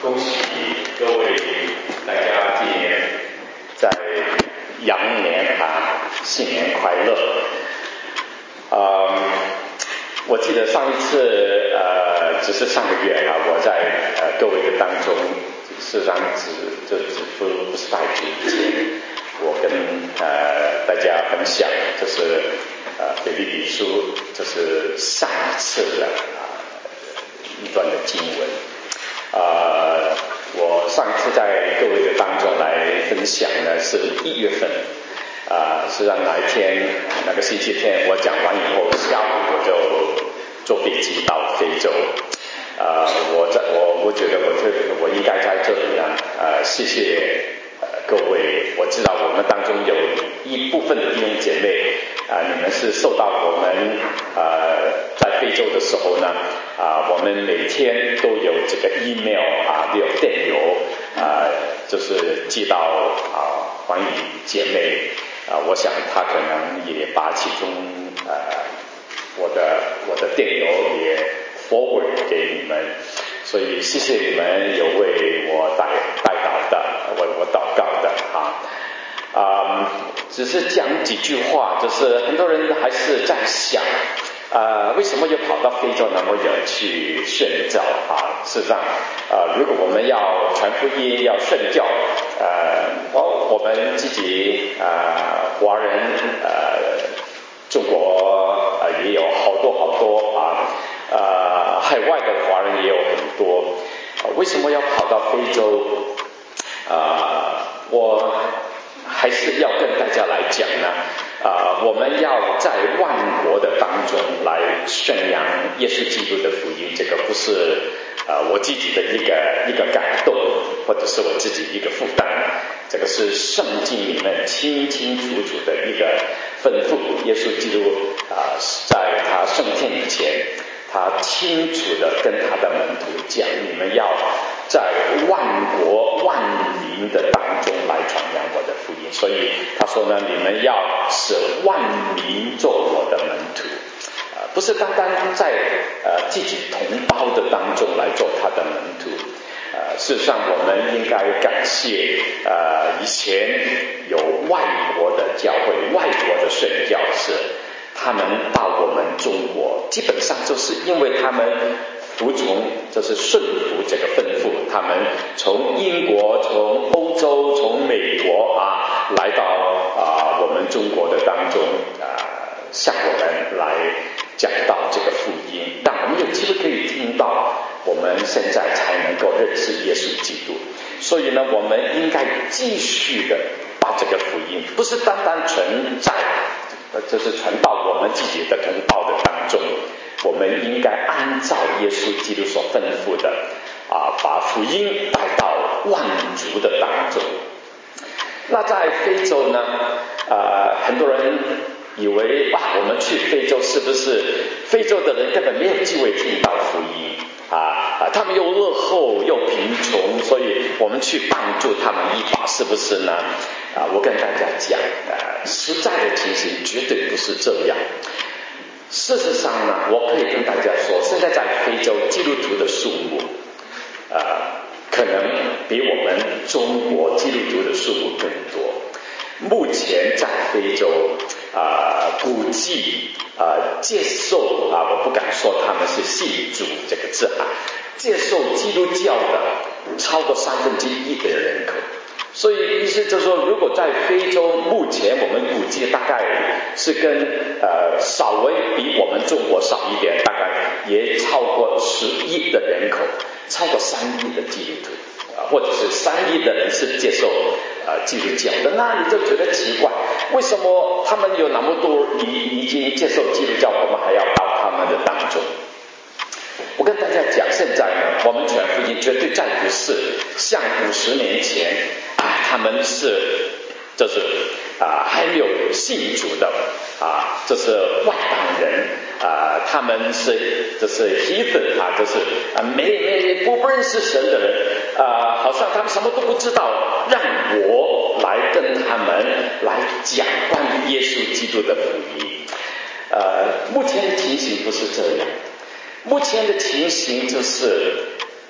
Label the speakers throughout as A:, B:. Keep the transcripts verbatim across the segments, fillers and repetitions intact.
A: 恭喜各位大家今年在羊年啊，新年快乐。嗯，我记得上一次呃，只是上个月啊，我在呃各位的当中，事实上只就只不不是太久以前，我跟呃大家分享，就是呃腓立比书，就是上一次的啊、呃、一段的经文。呃，我上一次在各位的当中来分享呢，是一月份，啊、呃，是让哪一天那个星期天我讲完以后，下午我就坐飞机到非洲。呃，我在我我觉得我这我应该在这里呢，呃，谢谢呃各位，我知道我们当中有一部分的弟兄姐妹啊、呃，你们是受到我们呃在非洲的时候呢，啊、呃，我们每天都有这个 email 啊，都有电邮啊、呃，就是寄到啊黄宇姐妹啊、呃，我想她可能也把其中呃我的我的电邮也 forward 给你们，所以谢谢你们有为我带带祷的，为我祷告的啊。啊、嗯，只是讲几句话，就是很多人还是在想，呃，为什么又跑到非洲那么远去宣教啊？事实上，呃，如果我们要传福音、要宣教，呃，哦，我们自己呃华人呃中国呃也有好多好多啊，呃，海外的华人也有很多，呃、为什么要跑到非洲？呃，我还是要跟大家来讲呢，啊、呃，我们要在万国的当中来宣扬耶稣基督的福音，这个不是呃我自己的一个一个感动，或者是我自己一个负担，这个是圣经里面清清楚楚的一个吩咐。耶稣基督啊、呃，在他升天以前，他清楚的跟他的门徒讲，你们要在万国万民的当中来传扬我的福音。所以他说呢，你们要使万民做我的门徒，呃，不是单单在呃自己同胞的当中来做他的门徒。呃，事实上我们应该感谢呃以前有外国的教会、外国的宣教士，他们到我们中国，基本上就是因为他们服从，就是顺服这个吩咐，他们从英国、从欧洲、从美国啊，来到啊我们中国的当中啊，向我们来讲到这个福音，让我们有机会可以听到，我们现在才能够认识耶稣基督。所以呢，我们应该继续的把这个福音，不是单单存在就是传到我们自己的同胞的当中，我们应该按照耶稣基督所吩咐的啊，把福音带到万族的当中。那在非洲呢，呃，很多人以为哇，我们去非洲是不是非洲的人根本没有机会听到福音啊？啊，他们又落后又贫穷，所以我们去帮助他们一把，是不是呢？啊，我跟大家讲，呃，实在的情形绝对不是这样。事实上呢，我可以跟大家说，现在在非洲基督徒的数目，呃，可能比我们中国基督徒的数目更多。目前在非洲啊、呃，估计啊、呃、接受啊，我不敢说他们是信主这个字啊，接受基督教的超过三分之一的人口。所以意思就是说，如果在非洲目前我们估计大概是跟呃稍微比我们中国少一点，大概也超过十亿的人口，超过三亿的基督徒啊、呃，或者是三亿的人是接受呃基督教的，那你就觉得奇怪，为什么他们有那么多已已经接受基督教，我们还要到他们的当中？我跟大家讲，现在呢，我们传福音绝对再不是像五十年前啊，他们是就是啊还没有信主的啊，这是外邦人啊，他们是就是 heathen 啊，就是啊没没不不认识神的人啊，好像他们什么都不知道，让我来跟他们来讲关于耶稣基督的福音。呃，目前的情形不是这样。目前的情形就是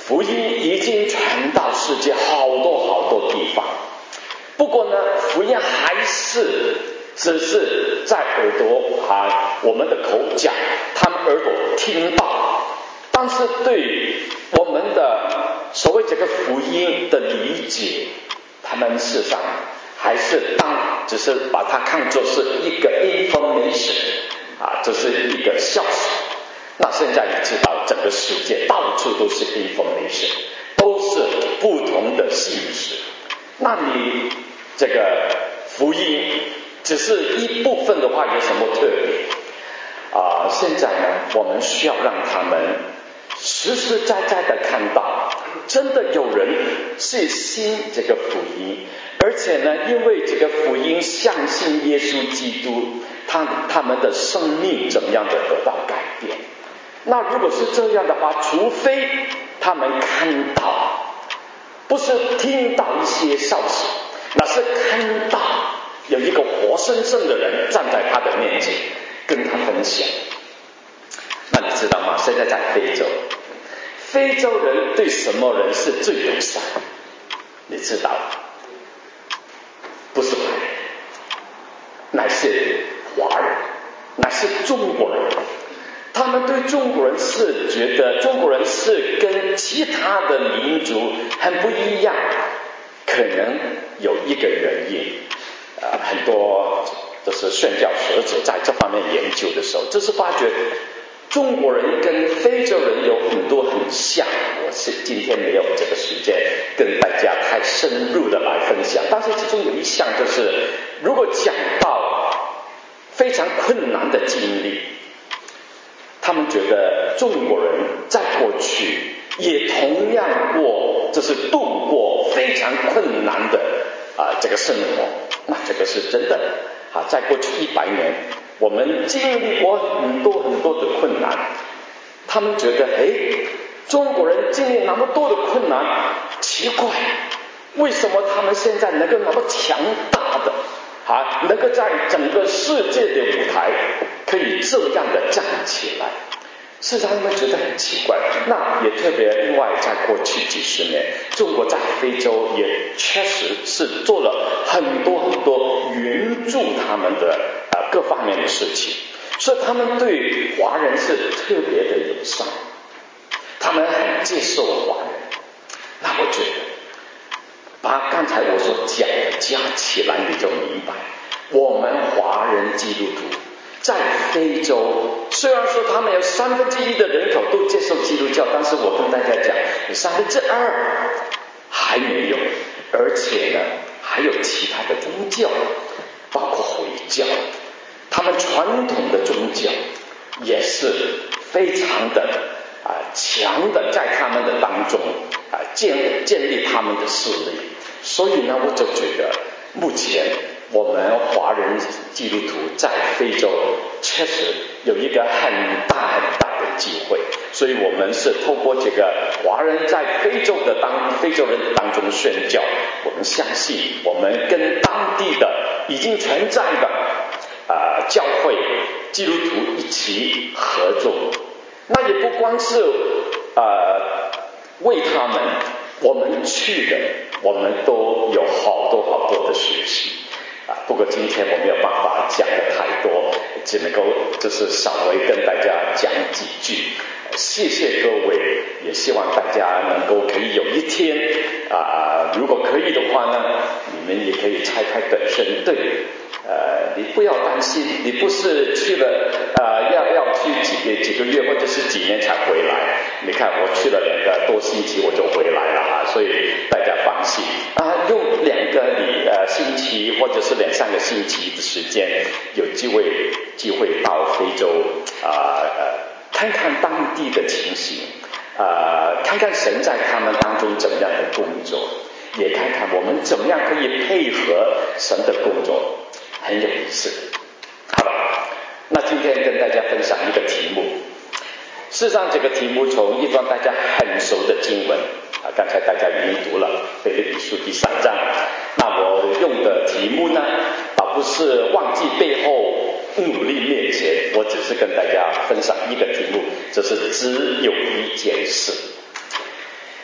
A: 福音已经传到世界好多好多地方，不过呢，福音还是只是在耳朵啊，我们的口讲，他们耳朵听到，但是对我们的所谓这个福音的理解，他们事实上还是当只是把它看作是一个 information 啊，这是一个消息。那现在你知道，整个世界到处都是 information， 都是不同的信息。那你这个福音只是一部分的话，有什么特别？啊、呃，现在呢，我们需要让他们实实在在的看到，真的有人是信这个福音，而且呢，因为这个福音相信耶稣基督，他他们的生命怎么样的得到改变。那如果是这样的话，除非他们看到，不是听到一些消息，那是看到有一个活生生的人站在他的面前跟他分享。那你知道吗？现在在非洲，非洲人对什么人是最友善？你知道，不是白人，乃是华人，乃是中国人。他们对中国人是觉得中国人是跟其他的民族很不一样，可能有一个原因，呃，很多就是宣教学者在这方面研究的时候，就是发觉中国人跟非洲人有很多很像。我是今天没有这个时间跟大家太深入的来分享，但是其中有一项就是，如果讲到非常困难的经历，他们觉得中国人在过去也同样过，就是度过非常困难的啊、呃、这个生活。那这个是真的啊，在过去一百年，我们经历过很多很多的困难。他们觉得，哎，中国人经历那么多的困难，奇怪，为什么他们现在能够那么强大的啊，能够在整个世界的舞台可以这样的站起来？事实上，他们觉得很奇怪。那也特别，另外在过去几十年，中国在非洲也确实是做了很多很多援助他们的呃各方面的事情，所以他们对华人是特别的友善，他们很接受华人。那我觉得，把刚才我所讲的加起来，你就明白，我们华人基督徒在非洲，虽然说他们有三分之一的人口都接受基督教，但是我跟大家讲，有三分之二还没有，而且呢，还有其他的宗教，包括回教，他们传统的宗教也是非常的啊、呃、强的，在他们的当中啊、呃、建建立他们的势力。所以呢，我就觉得目前我们华人基督徒在非洲确实有一个很大很大的机会，所以我们是透过这个华人在非洲的当非洲人当中宣教，我们相信我们跟当地的已经存在的呃教会基督徒一起合作。那也不光是呃为他们，我们去的我们都有好多好多的学习啊。不过今天我没有办法讲的太多，只能够就是稍微跟大家讲几句。谢谢各位，也希望大家能够可以有一天啊、呃，如果可以的话呢，你们也可以拆开本身队。呃，你不要担心，你不是去了呃要要去几个几个月或者是几年才回来。你看我去了两个多星期我就回来了啊，所以大家放心啊，用两个礼呃星期或者是两三个星期的时间，有机会机会到非洲啊 呃, 呃看看当地的情形，呃看看神在他们当中怎么样的工作，也看看我们怎么样可以配合神的工作，很有意思。好了，那今天跟大家分享一个题目。事实上这个题目从一段大家很熟的经文啊，刚才大家已经读了腓立比书第三章。那我用的题目呢，倒不是忘记背后努力面前，我只是跟大家分享一个题目，就是只有一件事。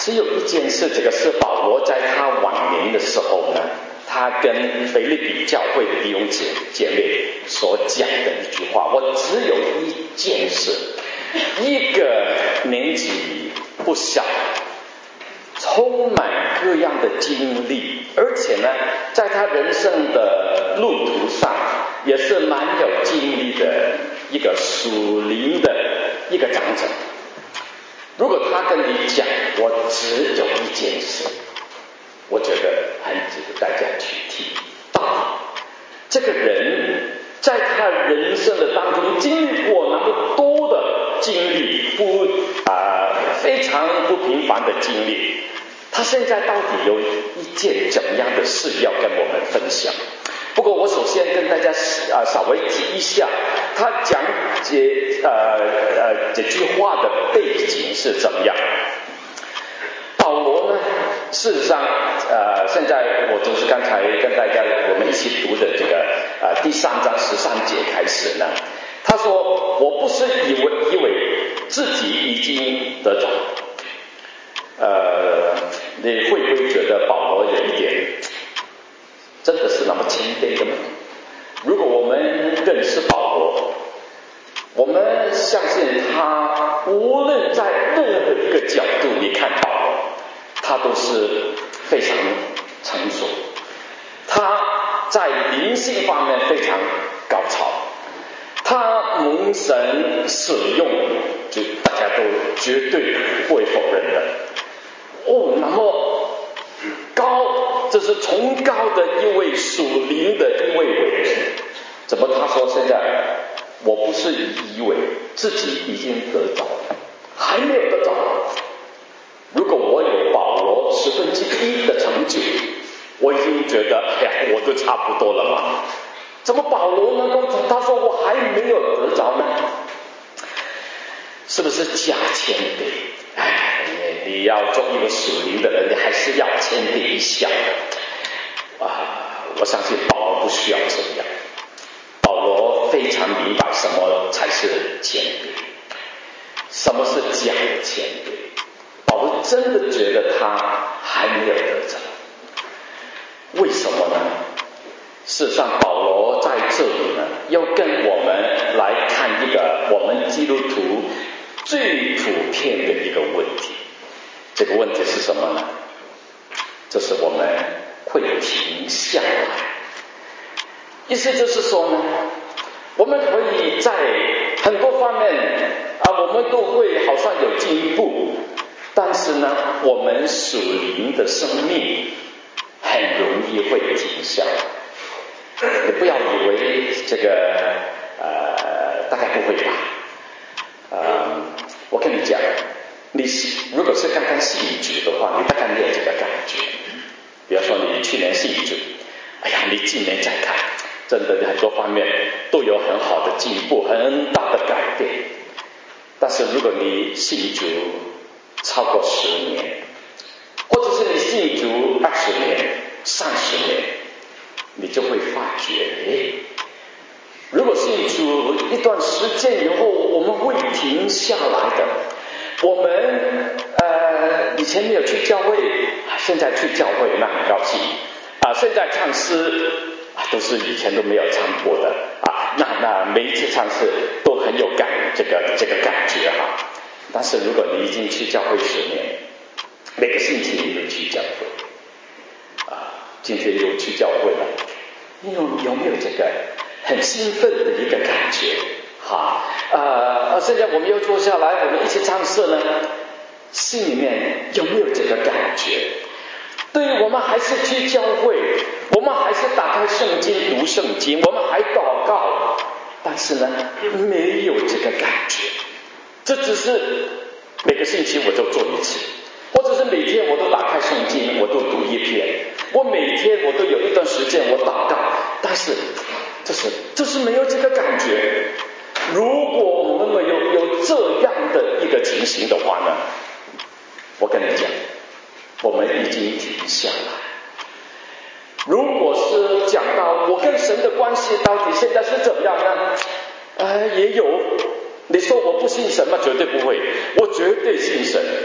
A: 只有一件事，这个是保罗在他晚年的时候呢，他跟腓立比教会的弟兄姐姐妹所讲的一句话。我只有一件事，一个年纪不小，充满各样的经历，而且呢，在他人生的路途上也是蛮有经历的一个属灵的一个长者。如果他跟你讲，我只有一件事，我觉得很值得大家去听。到底这个人在他人生的当中经历过那么多的经历，不啊、呃、非常不平凡的经历，他现在到底有一件怎么样的事要跟我们分享？不过我首先跟大家啊、呃、稍微提一下，他讲解呃呃这句话的背景是怎么样。保罗呢，事实上呃现在我就是刚才跟大家我们一起读的这个呃第三章十三节开始呢，他说我不是以为以为自己已经得着。呃你会不会觉得保罗有一点真的是那么谦卑的吗？如果我们认识保罗，我们相信他无论在任何一个角度你看保罗，他都是非常成熟，他在灵性方面非常高超，他蒙神使用，就大家都绝对不会否认的。哦，那么高，这是崇高的一位属灵的一位伟人，怎么他说现在我不是以为自己已经得着，还没有得着。如果我有保罗十分之一的成就，我已经觉得哎呀，我都差不多了嘛。怎么保罗能够他说我还没有得着呢？是不是假谦卑？哎，你你要做一个属灵的人，你还是要谦卑一下啊！我相信保罗不需要这样。保罗非常明白什么才是谦卑，什么是假的谦卑。保罗真的觉得他还没有得着，为什么呢？事实上，保罗在这里呢，要跟我们来看一个我们基督徒最普遍的一个问题。这个问题是什么呢？这是我们会停下来。意思就是说呢，我们可以在很多方面啊，我们都会好像有进步，但是呢，我们属灵的生命很容易会停下来。你不要以为这个呃，大概不会吧？呃，我跟你讲，你如果是刚刚信主的话，你大概没有这个感觉。比如说你去年信主，哎呀，你今年再看，真的很多方面都有很好的进步，很大的改变。但是如果你信主超过十年，或者是你信主二十年、三十年，你就会发觉，哎，如果信主一段时间以后，我们会停下来的。我们呃以前没有去教会，现在去教会，那很高兴啊。现在唱诗啊，都是以前都没有唱过的啊。那那每一次唱诗都很有感这个这个感觉哈。但是如果你已经去教会十年，每个星期你都去教会啊，今天又去教会了，你有有没有这个很兴奋的一个感觉？哈，呃，现在我们又坐下来，我们一起唱诗呢，心里面有没有这个感觉？对于我们还是去教会，我们还是打开圣经读圣经，我们还祷告，但是呢，没有这个感觉。这只是每个星期我就做一次，或者是每天我都打开圣经，我都读一篇，我每天我都有一段时间我祷告，但是这是这是没有这个感觉。如果我们没有有这样的一个情形的话呢，我跟你讲，我们已经停下来。如果是讲到我跟神的关系到底现在是怎么样呢？呃，也有。你说我不信神吗？绝对不会，我绝对信神。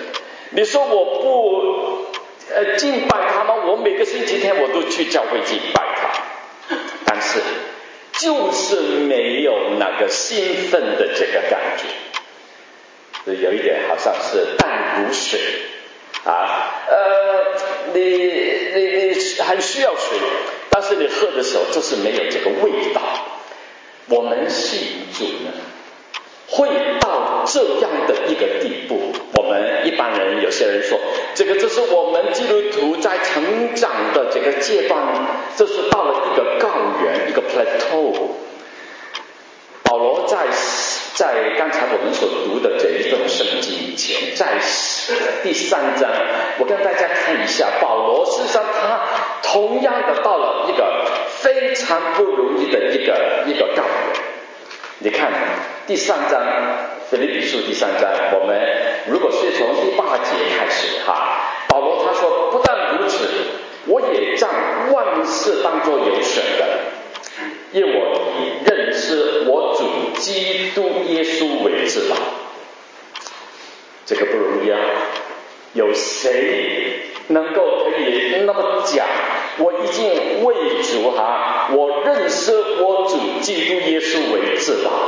A: 你说我不呃敬拜他吗？我每个星期天我都去教会敬拜他，但是就是没有那个兴奋的这个感觉，有一点好像是淡如水啊，呃，你你你很需要水，但是你喝的时候就是没有这个味道。我们信主呢，会到这样的一个地步。我们一般人，有些人说，这个就是我们基督徒在成长的这个阶段，这是到了一个高原，一个 plateau。保罗在在刚才我们所读的这一段圣经以前，在第三章，我跟大家看一下，保罗事实上他同样的到了一个非常不容易的一个一个高原。你看第三章，腓立比书第三章，我们如果是从第八节开始哈，保罗他说，不但如此，我也将万事当作有损的，因我以认识我主基督耶稣为至宝。这个不容易啊，有谁能够可以那么讲，我已经为主哈，我认识我主基督耶稣为至宝。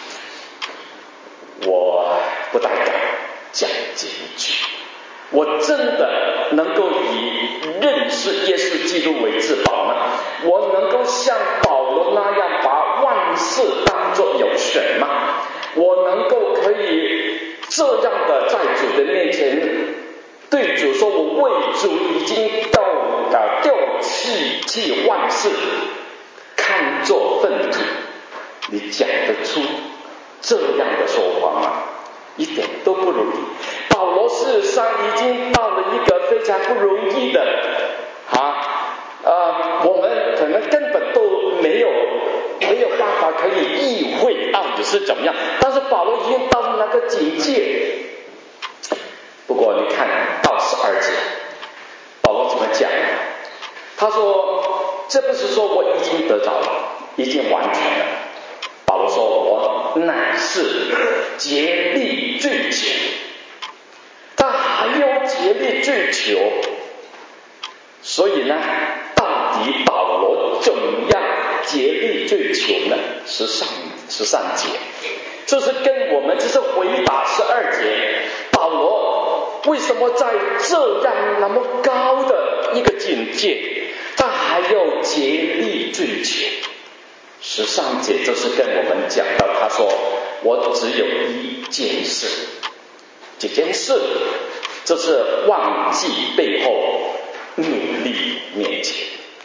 A: 我不大敢讲这一句，我真的能够以认识耶稣基督为至宝吗？我能够像保罗那样把万事当作有损吗？我能够可以这样的在主的面前对主说，我为主已经掉啊掉弃弃万事，看作粪土？你讲得出这样的说话吗？一点都不容易。保罗事实上已经到了一个非常不容易的啊呃，我们可能根本都没有没有办法可以意会到底是怎么样，但是保罗已经到了那个境界。不过你看到十二节，保罗怎么讲？他说，这不是说我已经得着了，已经完全了。保罗说，我乃是竭力追求，但还有竭力追求。所以呢，到底保罗怎样竭力追求呢？十三十三节，这是跟我们这是回答十二节，保罗为什么在这样那么高的一个境界，他还要竭力追求？十三节就是跟我们讲到，他说我只有一件事，这件事就是忘记背后，努力面前。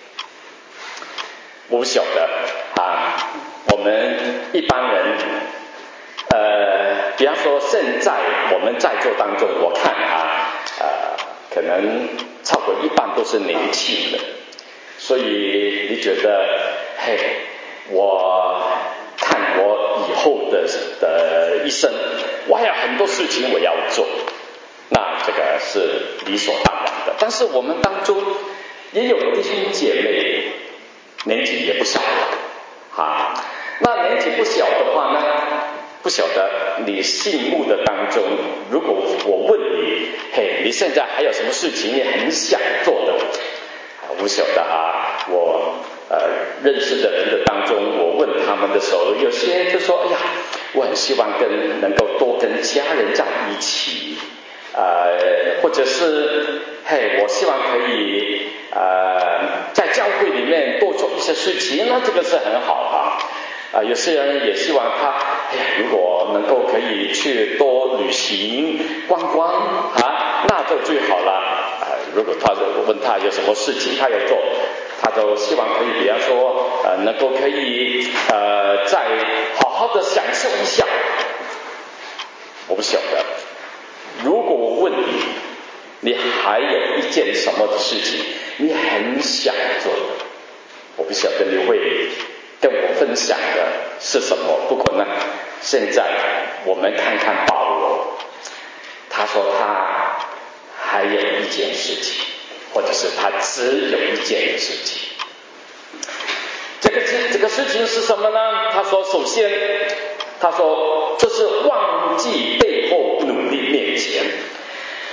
A: 我不晓得啊，我们一般人呃，比方说现在我们在座当中，我看啊呃，可能超过一半都是年轻人，所以你觉得嘿，我看我以后的的一生，我还有很多事情我要做，那这个是理所当然的。但是我们当中也有弟兄姐妹年纪也不小了啊，那年纪不小的话呢，不晓得你心目的当中，如果我问你，嘿，你现在还有什么事情你很想做的？我不晓得啊，我呃认识的人的当中，我问他们的时候，有些就说，哎呀，我很希望跟能够多跟家人在一起，呃，或者是嘿，我希望可以呃在教会里面多做一些事情，那这个是很好啊。啊、呃，有些人也希望他，哎呀，如果能够可以去多旅行、观光啊，那就最好了。啊、呃，如果他问他有什么事情他要做，他就希望可以，比方说，呃，能够可以呃，再好好的享受一下。我不晓得，如果我问你，你还有一件什么的事情你很想做的，我不晓得你会跟我分享的是什么。不过呢，现在我们看看保罗，他说他还有一件事情，或者是他只有一件事情。这个这个事情是什么呢？他说，首先，他说这是忘记背后努力面前。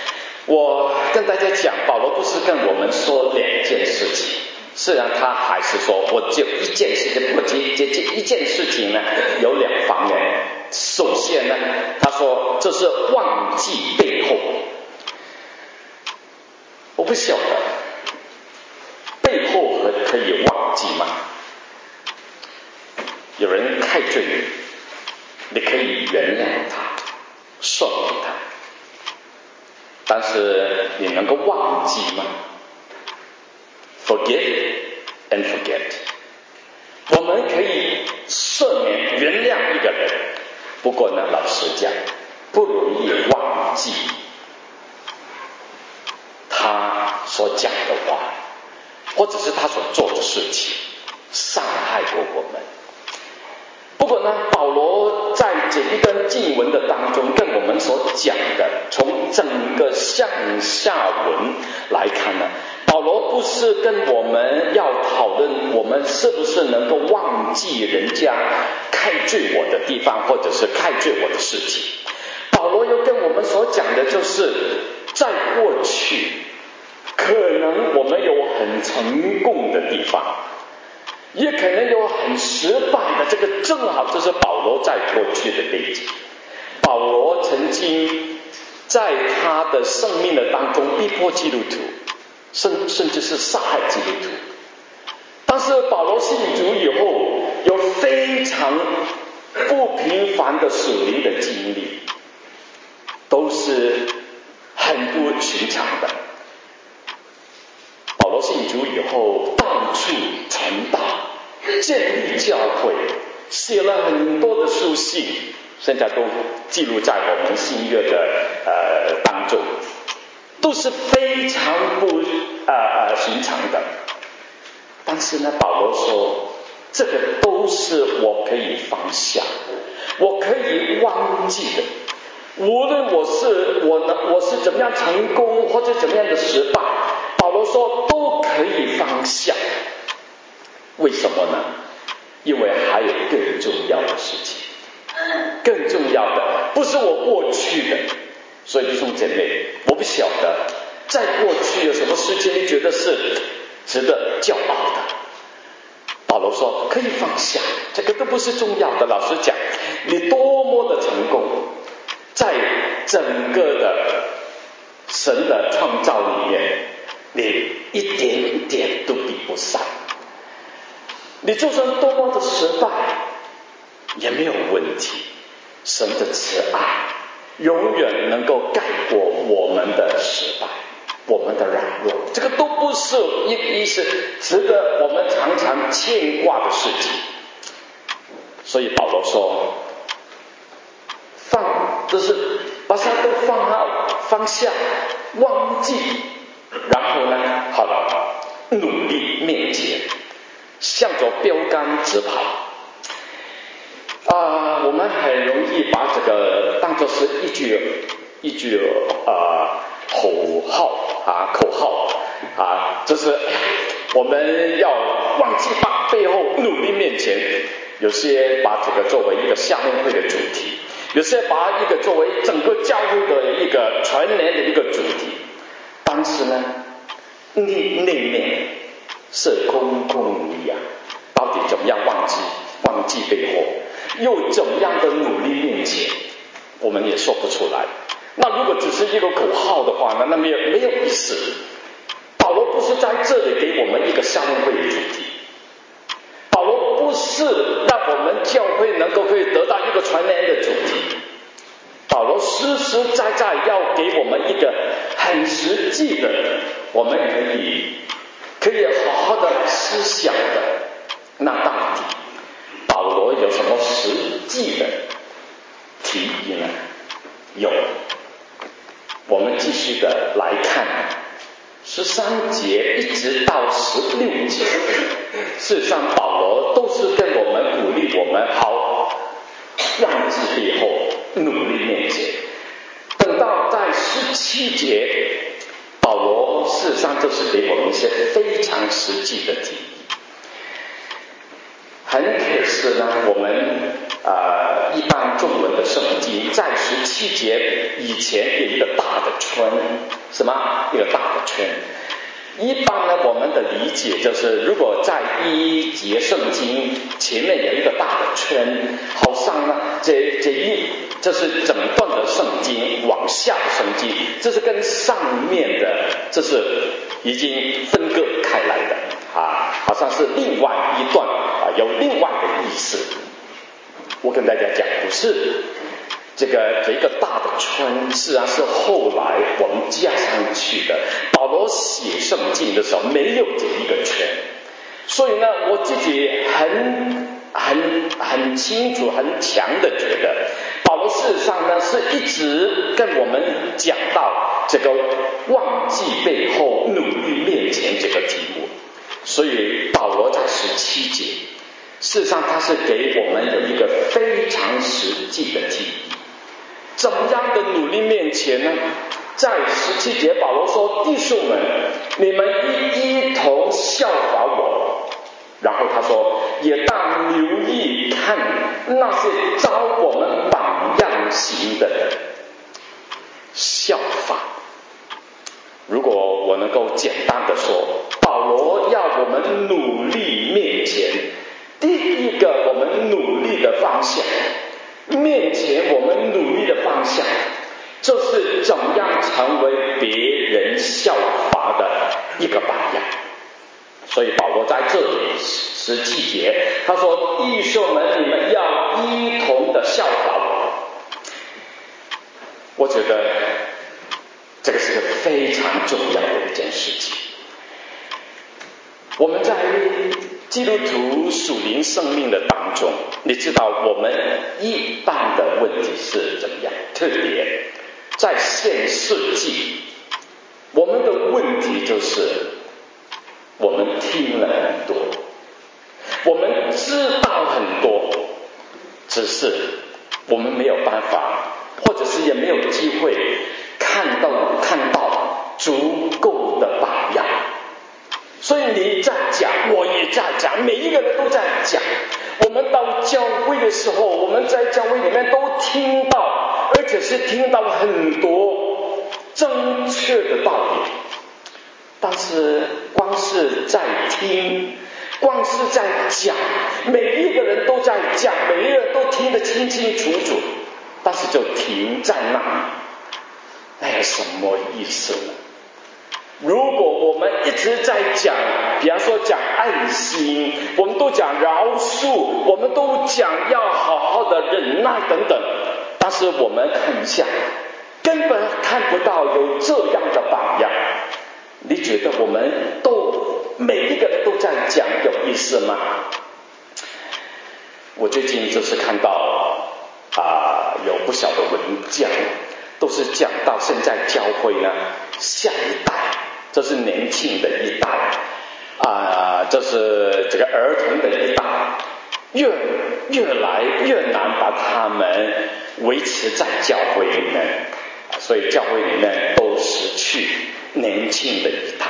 A: 我跟大家讲，保罗不是跟我们说两件事情，虽然他还是说我就一件事情，不过这这这一件事情呢有两方面。首先呢，他说这是忘记背后。我不晓得背后可可以忘记吗？有人害罪你，你可以原谅他，赦免他，但是你能够忘记吗？ Forgive and forget。 我们可以赦免原谅一个人，不过呢，老实讲，不容易忘记他所讲的话，或者是他所做的事情伤害过我们。不过呢，保罗在这一段经文的当中跟我们所讲的，从整个上下文来看呢，保罗不是跟我们要讨论我们是不是能够忘记人家害罪我的地方，或者是害罪我的事情。保罗又跟我们所讲的就是在过去可能我们有很成功的地方，也可能有很失败的，这个正好就是保罗在过去的背景。保罗曾经在他的生命的当中逼迫基督徒，甚甚至是杀害基督徒。但是保罗信主以后，有非常不平凡的属灵的经历，都是很不寻常的。保罗信主以后，到处传道，建立教会，写了很多的书信，现在都记录在我们新约的呃当中，都是非常不呃呃寻常的。但是呢，保罗说，这个都是我可以放下，我可以忘记的。无论我是我呢，我是怎么样成功，或者怎么样的失败，保罗说都可以放下。为什么呢？因为还有更重要的事情，更重要的不是我过去的。所以弟兄姐妹，我不晓得在过去有什么事情你觉得是值得骄傲的。保罗说可以放下，这个都不是重要的。老实讲，你多么的成功，在整个的神的创造里面，你一点点都比不上。你就算多么的失败也没有问题，神的慈爱永远能够盖过我们的失败，我们的软弱，这个都不是一一是值得我们常常牵挂的事情。所以保罗说放，就是把它都放好，放下，忘记，然后呢，好了，努力面前，向着标杆直跑。啊、呃，我们很容易把这个当作是一句一句啊、呃、口号啊口号啊，就是我们要忘记把背后，努力面前。有些把这个作为一个夏令会的主题，有些把一个作为整个教会的一个全年的一个主题，但是呢，内内面是空空如也。到底怎么样忘记忘记背后，又怎么样的努力面前，我们也说不出来。那如果只是一个口号的话呢，那没有没有意思。保罗不是在这里给我们一个夏令会的主题，保罗不是让我们教会能够可以得到一个全年的主题，保罗实实在在要给我们一个很实际的，我们可以可以好好的思想的。那到底保罗有什么实际的提议呢？有，我们继续的来看十三节一直到十六节，事实上保罗都是跟我们鼓励我们好忘记背后，努力面前。等到在十七节，保罗事实上就是给我们一些非常实际的提议。很可惜呢，我们呃一般中文的圣经在十七节以前有一个大的圈， 什么一个大的圈。一般呢，我们的理解就是，如果在一节圣经前面有一个大的圈，好像呢，这这一这是整段的圣经往下的圣经，这是跟上面的这是已经分割开来的啊，好像是另外一段啊，有另外的意思。我跟大家讲，不是。这个这个大的圈，实际上是后来我们加上去的。保罗写圣经的时候没有这一个圈，所以呢，我自己很很很清楚、很强的觉得，保罗事实上呢是一直跟我们讲到这个忘记背后、努力面前这个题目。所以保罗在十七节，事实上他是给我们有一个非常实际的提议。怎么样的努力面前呢？在十七节保罗说，弟兄们，你们一一同效法我。然后他说，也当留意看那些照我们榜样行的人。效法，如果我能够简单的说，保罗要我们努力面前，第一个我们努力的方向，面前我们努力的方向，就是怎样成为别人效法的一个榜样。所以保罗在这里十七节他说，弟兄们，你们要一同的效法我。我觉得这个是个非常重要的一件事情。我们在基督徒属灵生命的当中，你知道我们一般的问题是怎么样？特别在现世纪，我们的问题就是我们听了很多，我们知道很多，只是我们没有办法，或者是也没有机会看到看到足够的榜样。所以你在讲，我也在讲，每一个人都在讲。我们到教会的时候，我们在教会里面都听到，而且是听到很多正确的道理。但是光是在听，光是在讲，每一个人都在讲，每一个人都听得清清楚楚，但是就停在那里，那有什么意思呢？如果我们一直在讲，比方说讲爱心，我们都讲饶恕，我们都讲要好好的忍耐等等，但是我们看一下，根本看不到有这样的榜样。你觉得我们都每一个人都在讲有意思吗？我最近就是看到啊、呃，有不少的文章都是讲到现在教会呢，下一代，这是年轻的一代啊、呃，这是这个儿童的一代，越越来越难把他们维持在教会里面，所以教会里面都失去年轻的一代。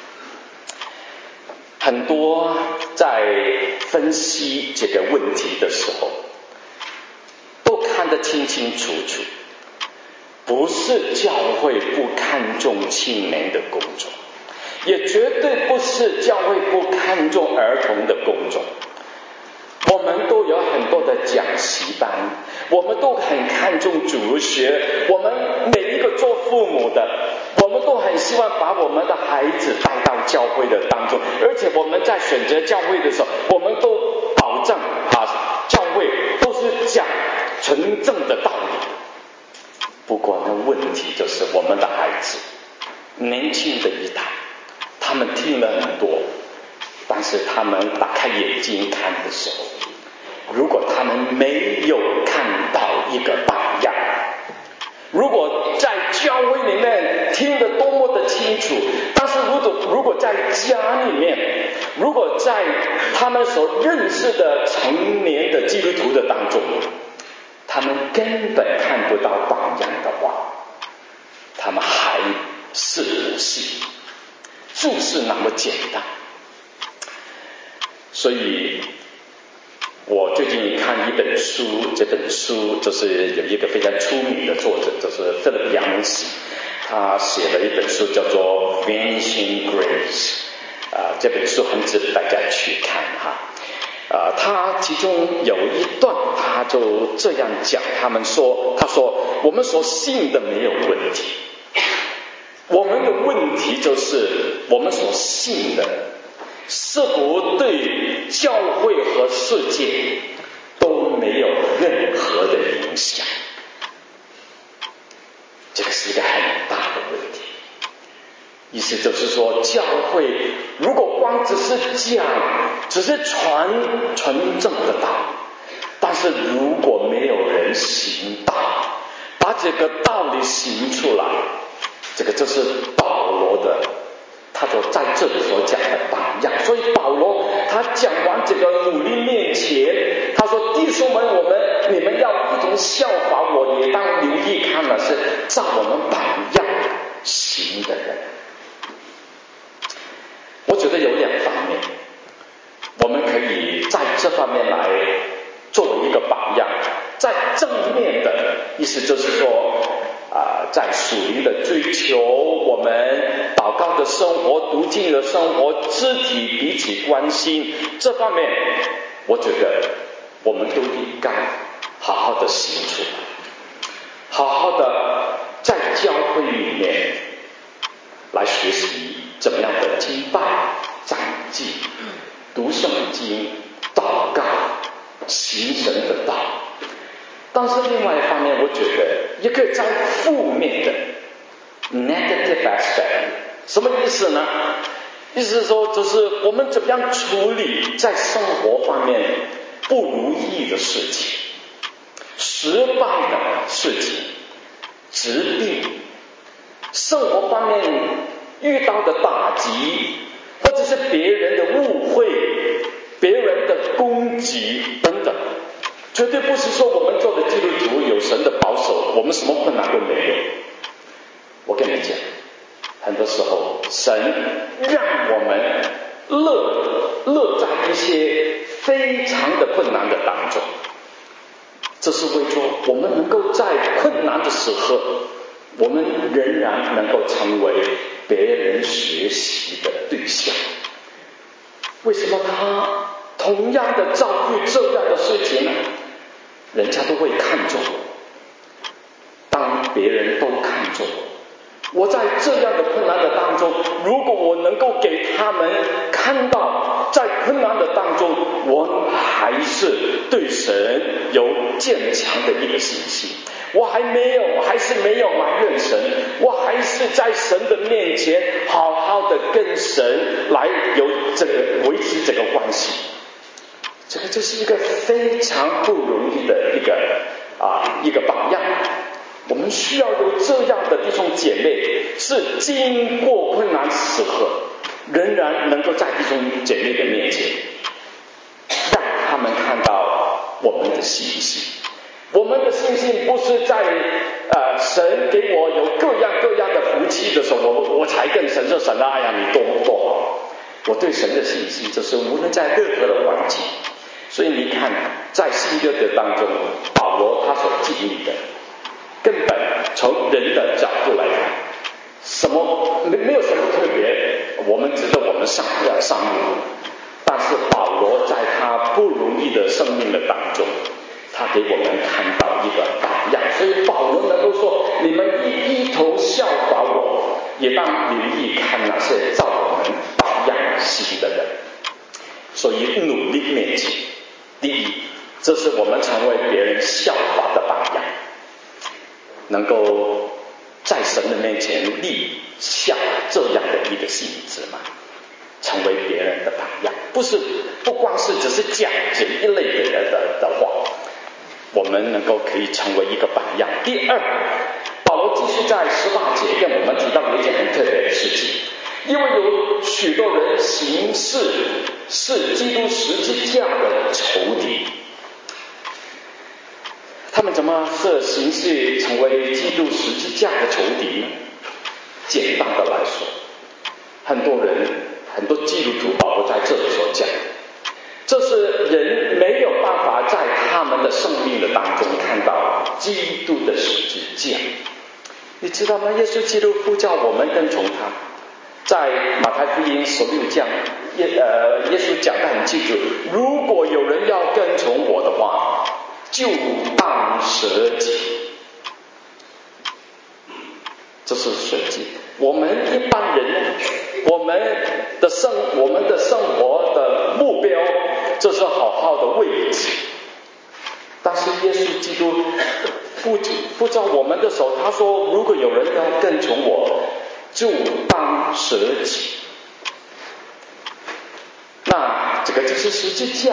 A: 很多在分析这个问题的时候，都看得清清楚楚，不是教会不看重青年的工作，也绝对不是教会不看重儿童的工作。我们都有很多的讲习班，我们都很看重主学，我们每一个做父母的，我们都很希望把我们的孩子带到教会的当中，而且我们在选择教会的时候，我们都保证啊，教会都是讲纯正的道理。不过呢，问题就是我们的孩子，年轻的一代，他们听了很多，但是他们打开眼睛看的时候，如果他们没有看到一个榜样，如果在教会里面听得多么的清楚，但是如果如果在家里面，如果在他们所认识的成年的基督徒的当中，他们根本看不到榜样的话，他们还是不信，就是那么简单。所以我最近看一本书，这本书就是有一个非常出名的作者，就是菲利普·杨喜， 他写了一本书叫做《Vanishing Grace》，啊，这本书很值得大家去看哈。啊，他其中有一段，他就这样讲，他们说，他说我们所信的没有问题，我们的问题就是我们所信的是否对教会和世界都没有任何的影响。这个是一个很大的问题，意思就是说，教会如果光只是讲，只是传纯正的道，但是如果没有人行道，把这个道理行出来，这个就是保罗的，他所在这里所讲的榜样。所以保罗他讲完这个努力面前，他说弟兄们，我们你们要一同效法我，也当留意看的是照我们榜样行的人。我觉得有两方面，我们可以在这方面来作为一个榜样。在正面的意思就是说啊、呃，在属灵的追求，我们祷告的生活、读经的生活、肢体彼此关心，这方面我觉得我们都应该好好的行出来，好好的在教会里面来学习怎么样的敬拜、赞祭、读圣经、祷告、行神的道。但是另外一方面，我觉得一个在负面的 negative aspect， 什么意思呢？意思是说，就是我们怎么样处理在生活方面不如意的事情、失败的事情、疾病，生活方面遇到的打击，或者是别人的误会、别人的攻击等等。绝对不是说我们做的基督徒有神的保守，我们什么困难都没有。我跟你讲，很多时候神让我们乐乐在一些非常的困难的当中，这是为着我们能够在困难的时候，我们仍然能够成为别人学习的对象。为什么他同样的遭遇这样的事情呢？人家都会看重我，当别人都看重我，我在这样的困难的当中，如果我能够给他们看到在困难的当中，我还是对神有坚强的一个信心，我还没有我还是没有埋怨神，我还是在神的面前好好的跟神来有这个维持这个关系。这个就是一个非常不容易的一个啊一个榜样。我们需要有这样的弟兄姐妹，是经过困难时刻，仍然能够在弟兄姐妹的面前，让他们看到我们的信心。我们的信心不是在呃神给我有各样各样的福气的时候，我我才跟神说：“神啊，哎呀，你多么多好！”我对神的信心就是无论在任何的环境。所以你看，在新约的当中，保罗他所经历的，根本从人的角度来看，什么没没有什么特别，我们值得我们上要上路。但是保罗在他不容易的生命的当中，他给我们看到一个榜样。所以保罗能够说：“你们一一同效法我，也当留意看那些照我们榜样行的人。”所以努力面前。第一，这是我们成为别人效法的榜样，能够在神的面前立下这样的一个信子嘛，成为别人的榜样，不是不光是只是讲这一类的人的的话，我们能够可以成为一个榜样。第二，保罗继续在十八节跟我们提到一件很特别的事情，因为有许多人行事是基督十字架的仇敌。他们怎么是行事成为基督十字架的仇敌呢？简单的来说，很多人很多基督徒，保罗在这里所讲，这是人没有办法在他们的生命的当中看到基督的十字架， 你知道吗？耶稣基督呼叫我们跟从他，在马太福音十六章，耶呃耶稣讲得很清楚，如果有人要跟从我的话，就当舍己。这是舍己。我们一般人，我们的生我们的生活的目标就是好好的为己，但是耶稣基督呼呼召我们的时候，他说如果有人要跟从我，就当舍己。那这个就是十字架，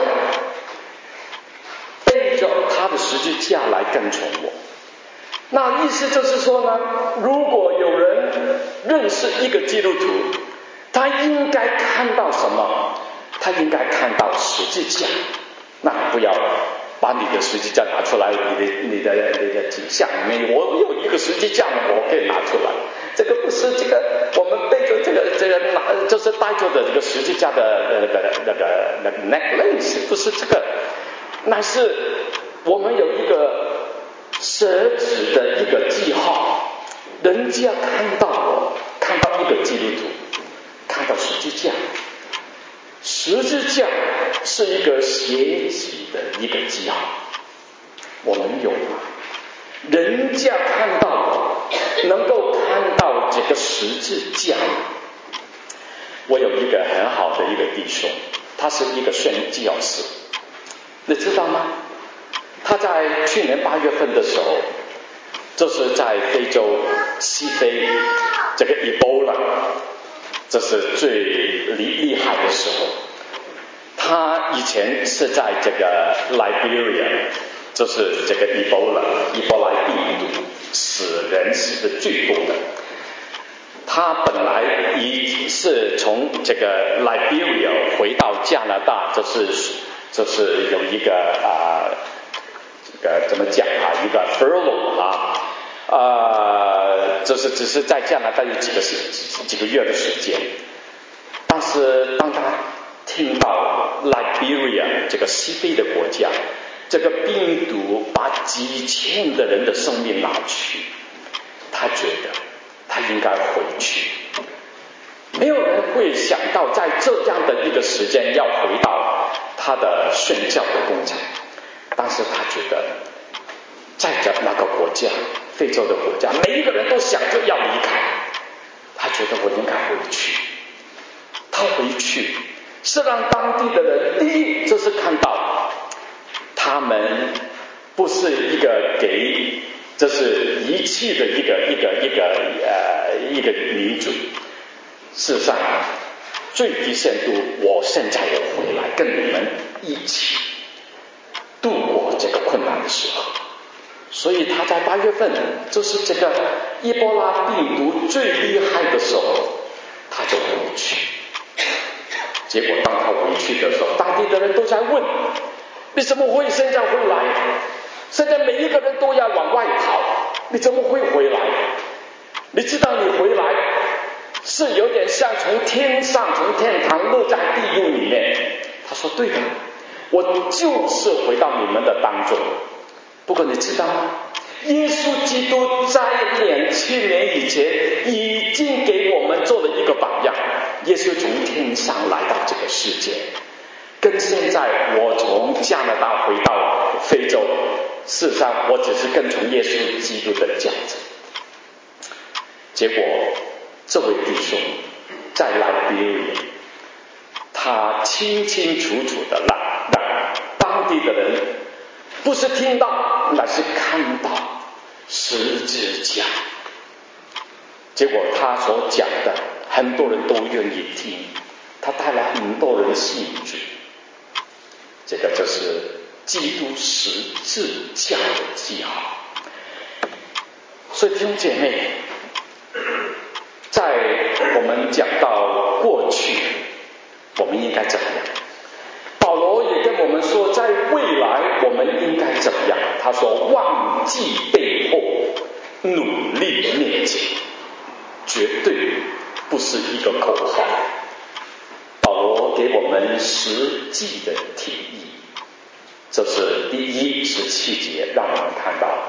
A: 背着他的十字架来跟从我。那意思就是说呢，如果有人认识一个基督徒，他应该看到什么？他应该看到十字架。那不要把你的十字架拿出来，你的你的你的景象里面，我有一个十字架，我可以拿出来。这个不是这个，我们背着这个这个拿，就是带着的这个十字架的那个那个那个 necklace， 不是这个，那是我们有一个舍己的一个记号。人家看到我，看到一个基督徒，看到十字架。十字架是一个舍己的一个记号，我们有吗？人家看到我，能够看到这个十字架。我有一个很好的一个弟兄，他是一个宣教士，你知道吗？他在去年八月份的时候，就是在非洲西非这个 Ebola， 这是最厉厉害的时候。他以前是在这个 Liberia， 就是这个 Ebola Ebola 病毒死人死的最多的。他本来已是从这个 Liberia 回到加拿大，这是这是有一个啊、呃，这个怎么讲啊？一个 furlough 啊，呃，就是只是在加拿大有几个时几个月的时间。但是当他听到 Liberia 这个西非的国家，这个病毒把几千的人的生命拿去，他觉得他应该回去。没有人会想到在这样的一个时间要回到他的宣教的工厂，但是他觉得在这那个国家，非洲的国家，每一个人都想着要离开，他觉得我应该回去。他回去是让当地的人，第一就是看到他们不是一个给这是遗弃的一个一个一个呃一个民族。事实上最低限度，我现在我回来跟你们一起度过这个困难的时候。所以他在八月份，就是这个伊波拉病毒最厉害的时候，他就回去。结果当他回去的时候，当地的人都在问，你怎么会现在回来？现在每一个人都要往外跑，你怎么会回来？你知道你回来是有点像从天上从天堂落在地狱里面。他说对的，我就是回到你们的当中。不过你知道吗？耶稣基督在两千年以前已经给我们做了一个榜样。耶稣从天上来到这个世界，跟现在我从加拿大回到非洲，事实上我只是跟从耶稣基督的教子。结果这位弟兄在来比里，他清清楚楚的让让当地的人不是听到，乃是看到十字架。结果他所讲的很多人都愿意听，他带来很多人信主。这个就是基督十字架的记号。所以弟兄姐妹，在我们讲到过去我们应该怎么样，保罗也跟我们说在未来我们应该怎么样。他说忘记背后，努力面前，绝对不是一个口号。保罗给我们实际的提议，这是第一十七节让我们看到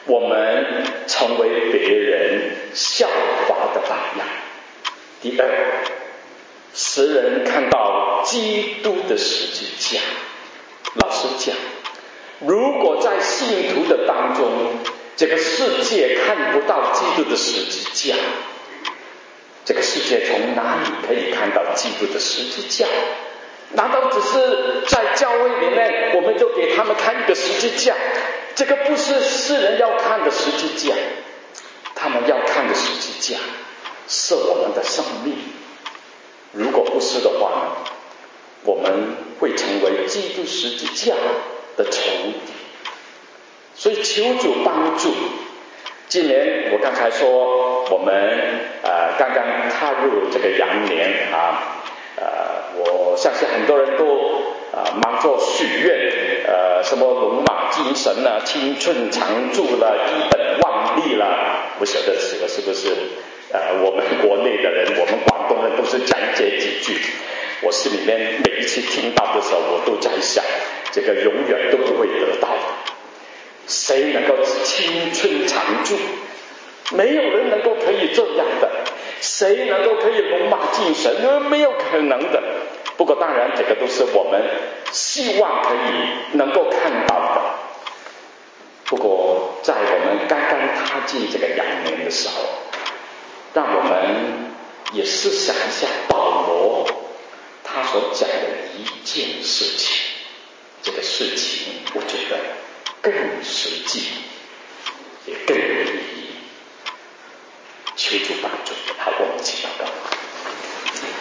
A: 我们成为别人效法的榜样。第二，使人看到基督的十字架。老实讲，如果在信徒的当中，这个世界看不到基督的十字架，这个世界从哪里可以看到基督的十字架？难道只是在教会里面我们就给他们看一个十字架？这个不是世人要看的十字架，他们要看的十字架是我们的生命。如果不是的话呢，我们会成为基督十字架的仇敌。所以求主帮助。今年我刚才说我们呃刚刚踏入这个羊年啊，呃我相信很多人都啊、呃、忙着许愿，呃什么龙马精神啦、青春常驻啦、一本万利啦，不晓得这个是不是呃我们国内的人，我们广东人都是讲这几句。我心里面每一次听到的时候，我都在想，这个永远都不会得到的。谁能够青春常驻？没有人能够可以这样的。谁能够可以龙马精神？没有可能的。不过当然这个都是我们希望可以能够看到的。不过在我们刚刚踏进这个羊年的时候，让我们也思想一下保罗他所讲的一件事情。这个事情我觉得更实际也更有意义。求主帮助。好，我们一起祷告。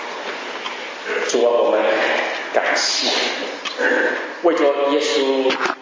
A: 主啊，我们感谢，为着耶稣